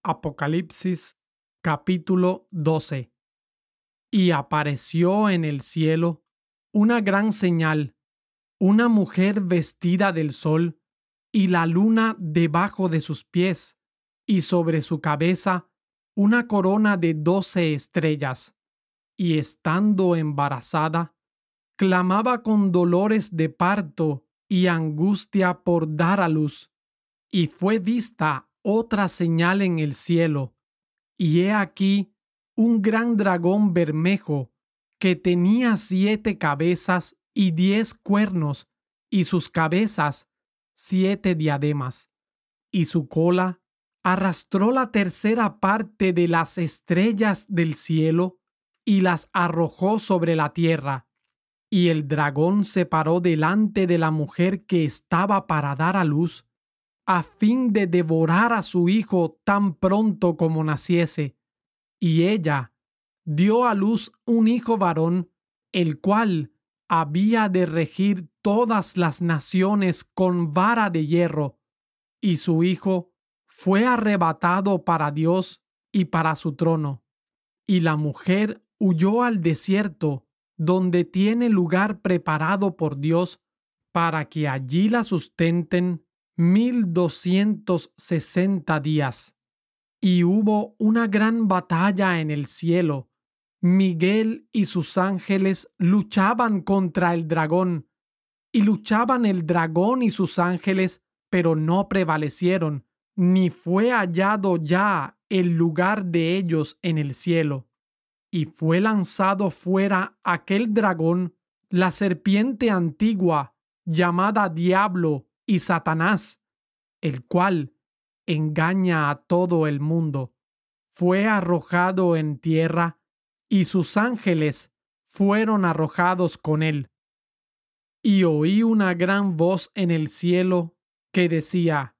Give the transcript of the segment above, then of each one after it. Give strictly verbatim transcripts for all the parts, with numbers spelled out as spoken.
Apocalipsis capítulo doce. Y apareció en el cielo una gran señal, una mujer vestida del sol, y la luna debajo de sus pies, y sobre su cabeza una corona de doce estrellas. Y estando embarazada, clamaba con dolores de parto y angustia por dar a luz. Y fue vista otra señal en el cielo, y he aquí un gran dragón bermejo, que tenía siete cabezas y diez cuernos, y sus cabezas siete diademas, y su cola arrastró la tercera parte de las estrellas del cielo, y las arrojó sobre la tierra. Y el dragón se paró delante de la mujer que estaba para dar a luz, a fin de devorar a su hijo tan pronto como naciese. Y ella dio a luz un hijo varón, el cual había de regir todas las naciones con vara de hierro. Y su hijo fue arrebatado para Dios y para su trono. Y la mujer huyó al desierto, donde tiene lugar preparado por Dios, para que allí la sustenten mil doscientos sesenta días. Y hubo una gran batalla en el cielo. Miguel y sus ángeles luchaban contra el dragón, y luchaban el dragón y sus ángeles, pero no prevalecieron, ni fue hallado ya el lugar de ellos en el cielo. Y fue lanzado fuera aquel dragón, la serpiente antigua, llamada Diablo y Satanás, el cual engaña a todo el mundo. Fue arrojado en tierra, y sus ángeles fueron arrojados con él. Y oí una gran voz en el cielo que decía: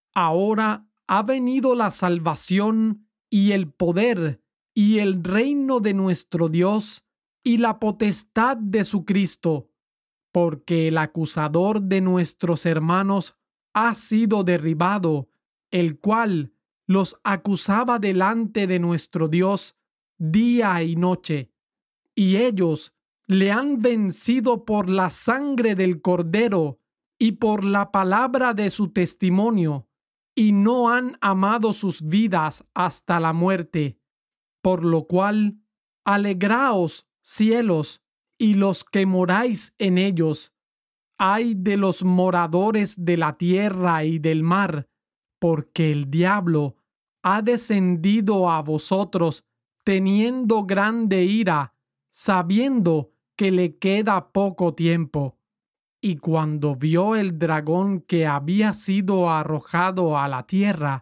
Ahora ha venido la salvación y el poder y el reino de nuestro Dios y la potestad de su Cristo, porque el acusador de nuestros hermanos ha sido derribado, el cual los acusaba delante de nuestro Dios día y noche, y ellos le han vencido por la sangre del Cordero y por la palabra de su testimonio, y no han amado sus vidas hasta la muerte. Por lo cual, alegraos, cielos, y los que moráis en ellos. Ay de los moradores de la tierra y del mar, porque el diablo ha descendido a vosotros teniendo grande ira, sabiendo que le queda poco tiempo. Y cuando vio el dragón que había sido arrojado a la tierra,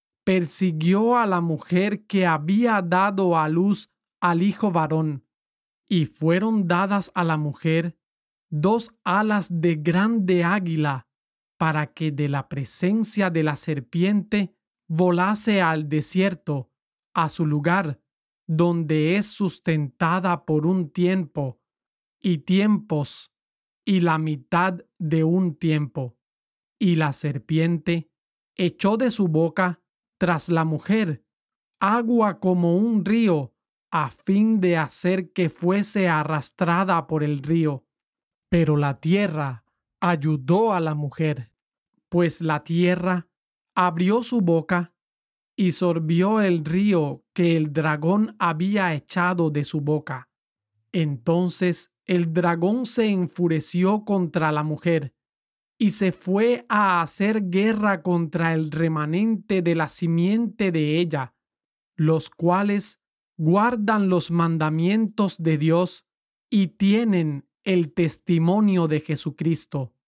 persiguió a la mujer que había dado a luz al hijo varón, y fueron dadas a la mujer dos alas de grande águila, para que de la presencia de la serpiente volase al desierto, a su lugar, donde es sustentada por un tiempo, y tiempos, y la mitad de un tiempo. Y la serpiente echó de su boca tras la mujer agua como un río, a fin de hacer que fuese arrastrada por el río. Pero la tierra ayudó a la mujer, pues la tierra abrió su boca y sorbió el río que el dragón había echado de su boca. Entonces el dragón se enfureció contra la mujer y se fue a hacer guerra contra el remanente de la simiente de ella, los cuales guardan los mandamientos de Dios y tienen el testimonio de Jesucristo.